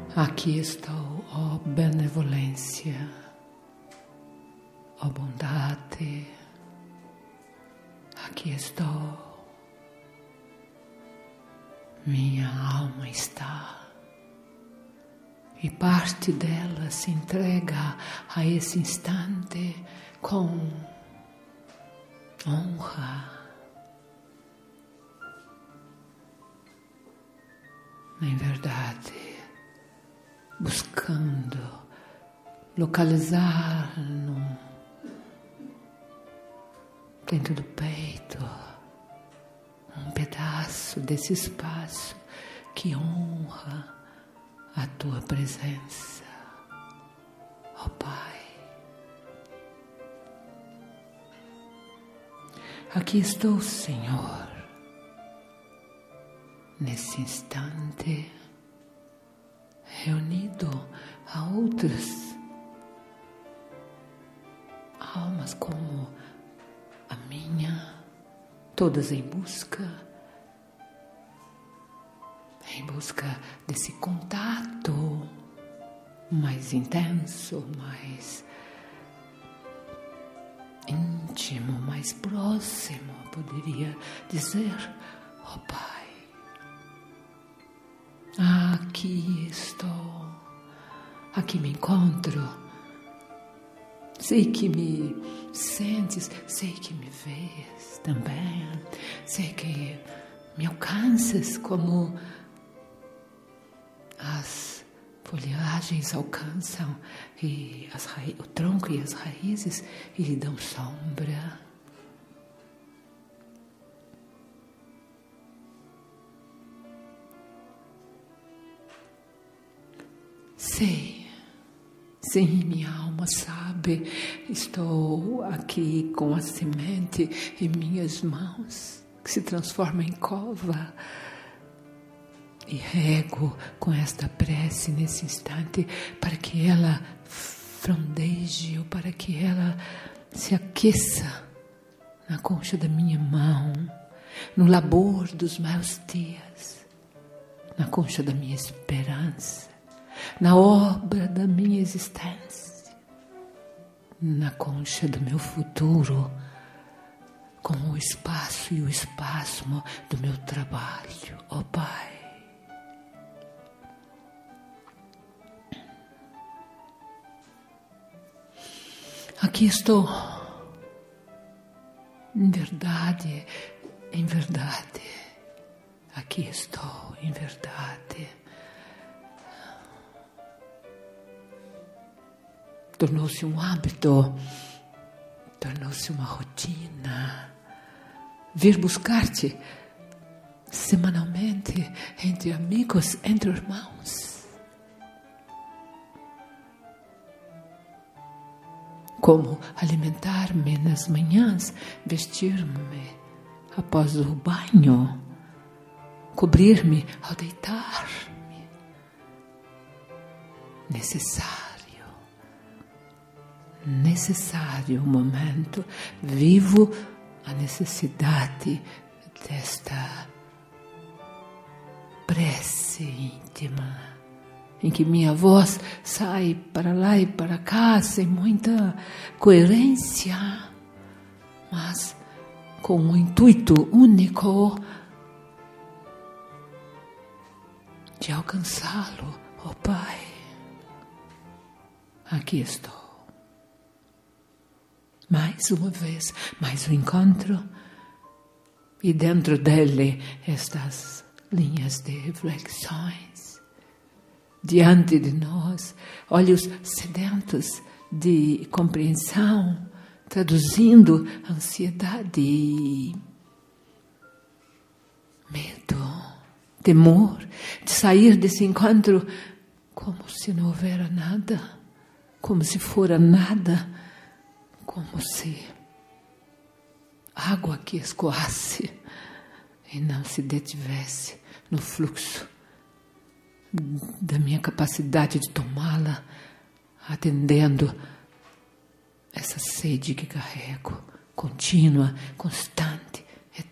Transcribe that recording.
Aqui estou, ó benevolência, ó bondade. Aqui estou. Minha alma está. E parte dela se entrega a esse instante com honra. Em verdade, buscando localizar dentro do peito um pedaço desse espaço que honra a tua presença, ó Pai. Aqui estou, Senhor, nesse instante, reunido a outras almas como a minha, todas em busca desse contato mais intenso, mais íntimo, mais próximo, poderia dizer, ó Pai. Aqui estou, aqui me encontro, sei que me sentes, sei que me vês também, sei que me alcanças como as folhagens alcançam e o tronco e as raízes e lhe dão sombra. Sei, sim, minha alma sabe, estou aqui com a semente em minhas mãos, que se transforma em cova, e rego com esta prece nesse instante, para que ela frondeje, ou para que ela se aqueça na concha da minha mão, no labor dos meus dias, na concha da minha esperança, na obra da minha existência, na concha do meu futuro, com o espaço e o espasmo do meu trabalho, ó Pai. Aqui estou, em verdade, aqui estou, em verdade. Tornou-se um hábito, tornou-se uma rotina, vir buscar-te semanalmente, entre amigos, entre irmãos. Como alimentar-me nas manhãs, vestir-me após o banho, cobrir-me ao deitar-me. Necessário momento, vivo a necessidade desta prece íntima, em que minha voz sai para lá e para cá sem muita coerência, mas com um intuito único de alcançá-lo, ó Pai. Aqui estou. Mais uma vez, mais um encontro, e dentro dele estas linhas de reflexões. Diante de nós, olhos sedentos de compreensão, traduzindo ansiedade, medo, temor, de sair desse encontro como se não houvera nada, como se fora nada, como se água que escoasse e não se detivesse no fluxo da minha capacidade de tomá-la, atendendo essa sede que carrego, contínua, constante.